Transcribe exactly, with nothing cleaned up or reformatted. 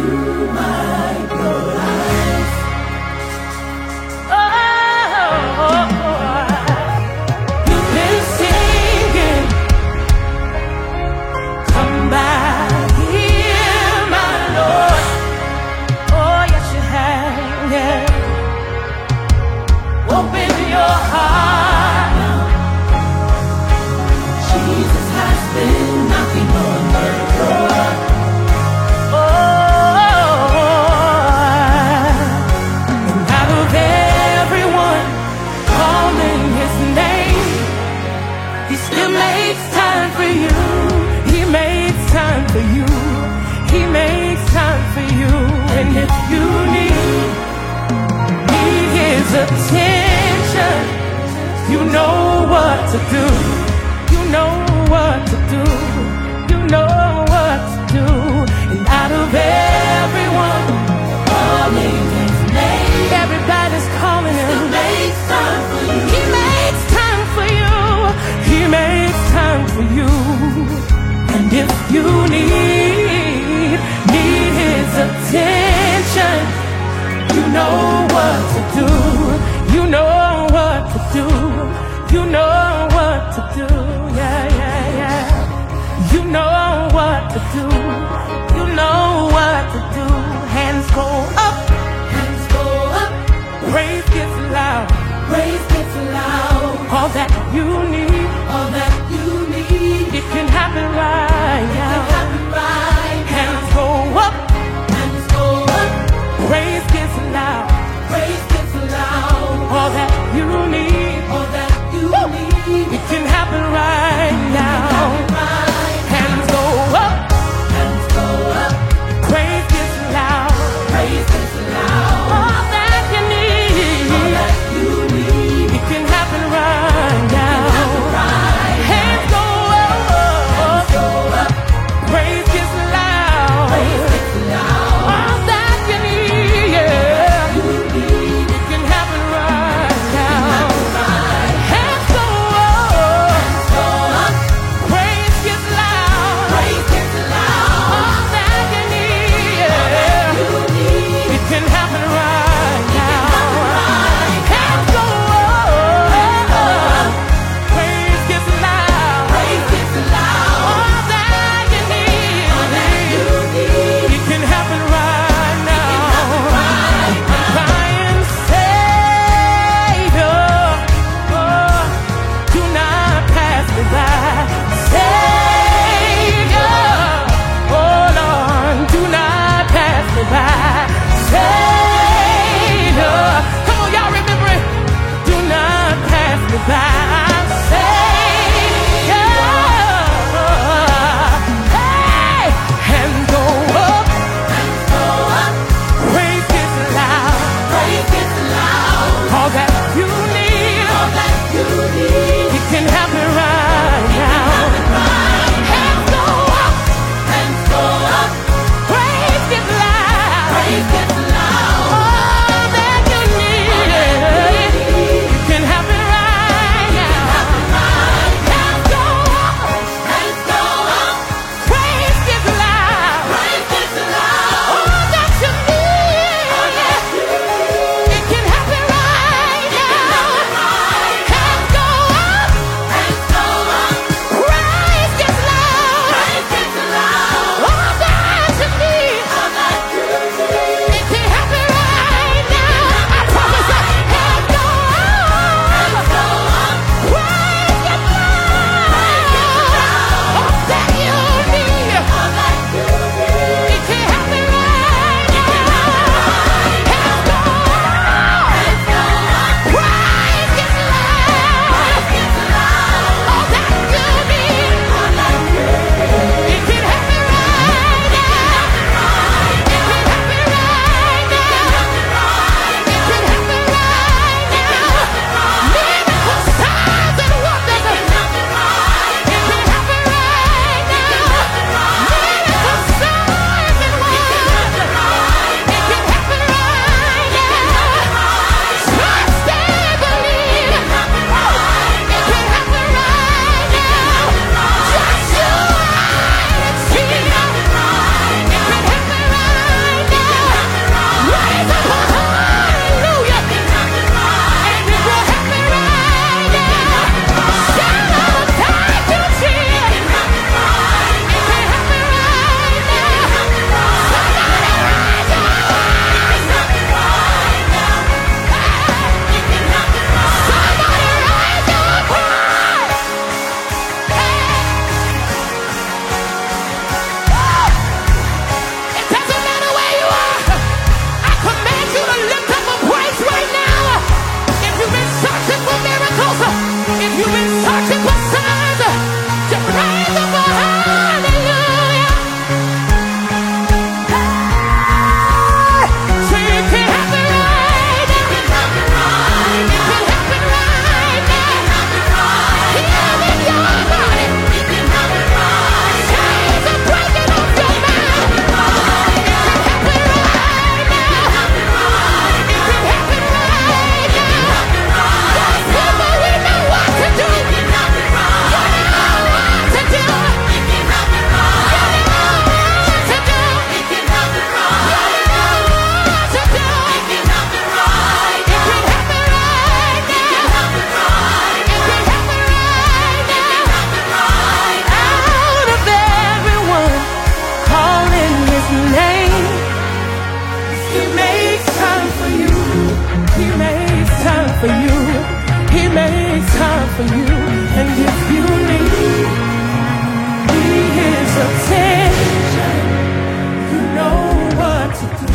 Attention, you know what to do. You know what to do. You know what to do. And out of everyone calling his name, everybody's calling him. He makes time for you. He makes time for you. He makes time for you. And if you need need his attention, you know what to do. You know what to do. You know what to do. Yeah, yeah, yeah. You know what to do. You know what to do. Hands go up. Hands go up. Praise gets loud. Praise gets loud. All that you need. All that you need. It can happen right now. It can happen right now. Hands go up. Hands go up. Praise gets loud. Praise gets loud. All that you need, all that you Woo! Need, it can happen right now. Happen right Hands now. Go up, hands go up. Praise gets loud, praise gets loud. All that you need, all that you need, it can happen right now. Happen right hands go up, hands go for you. He makes time for you. And if you need his attention, you know what to do.